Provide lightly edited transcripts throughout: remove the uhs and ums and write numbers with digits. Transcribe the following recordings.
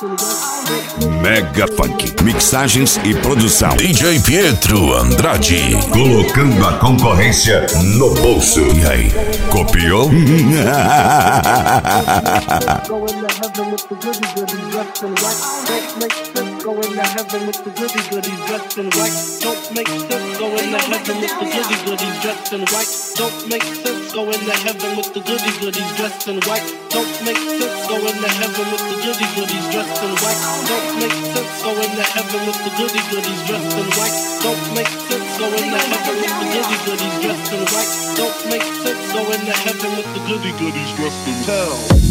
Mega Funk, mixagens e produção. DJ Pietro Andrade, colocando a concorrência no bolso. E aí, copiou? Going to heaven with the goody goodies dressed in white. Don't make sense going to heaven with the goody goodies dressed in white. Don't make sense going to heaven with the goody goodies dressed in white.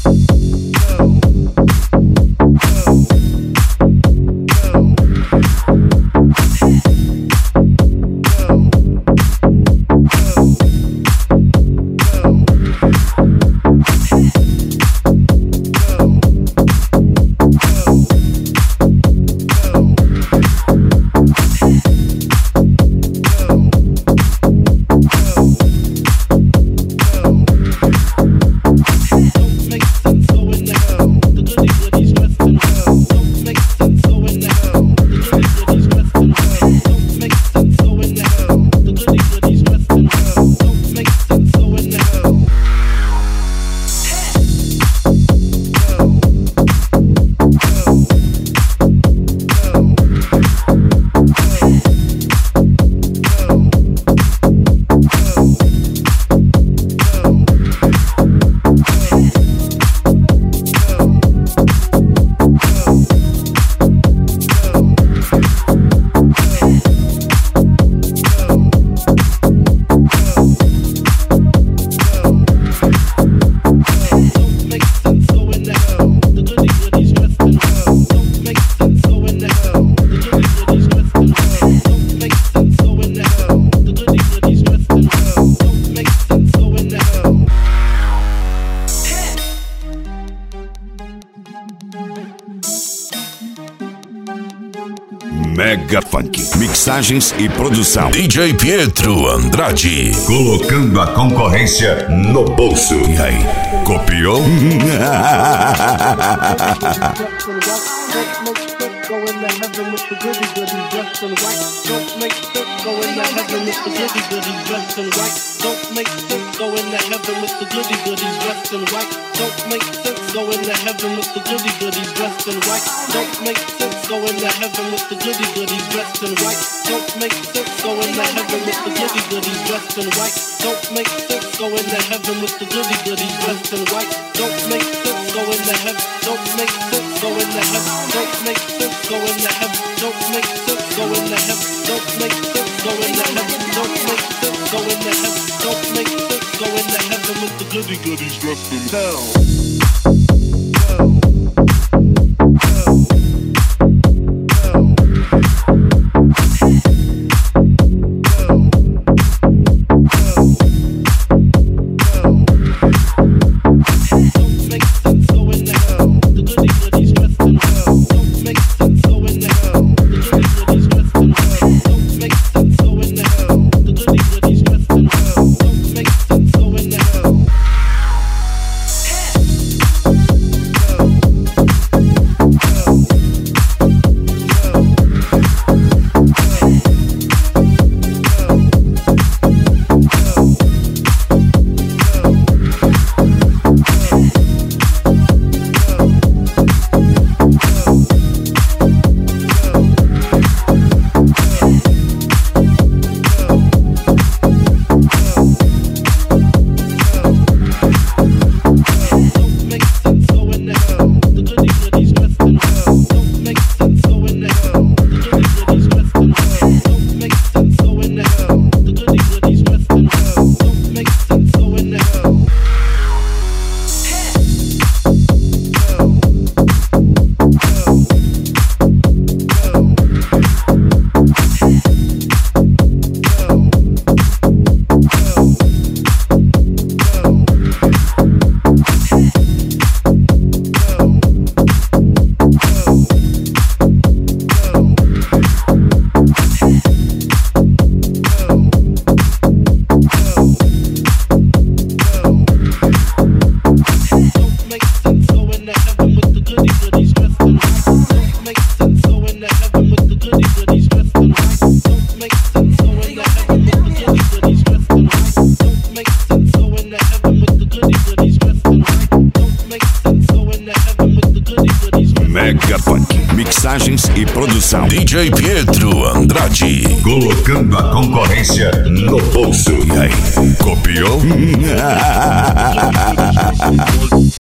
Mega Funk, mixagens e produção. DJ Pietro Andrade, colocando a concorrência no bolso. E aí, copiou? Go into heaven with the goody goodies dressed in white. Don't make sense go into heaven with the goody goodies dressed in white. Don't make sense go into heaven with the goody goodies dressed in white. Don't make sense go into heaven with the goody goodies dressed in white. Don't make sense go into heaven with the goody goodies dressed in white. Don't make sense go into heaven with the goody goodies dressed in white. Don't make sense go into heaven with the goody goodies dressed in white. Don't make sense go into heaven. Don't make sense go into heaven. Don't make sense go into heaven. Don't make sense go into heaven. Don't make sense go into heaven. Don't make sense go into heaven. Don't make sense go into heaven with the goody goodies dressed in hell. Mixagens e produção. DJ Pietro Andrade. Colocando a concorrência no bolso. E aí, copiou?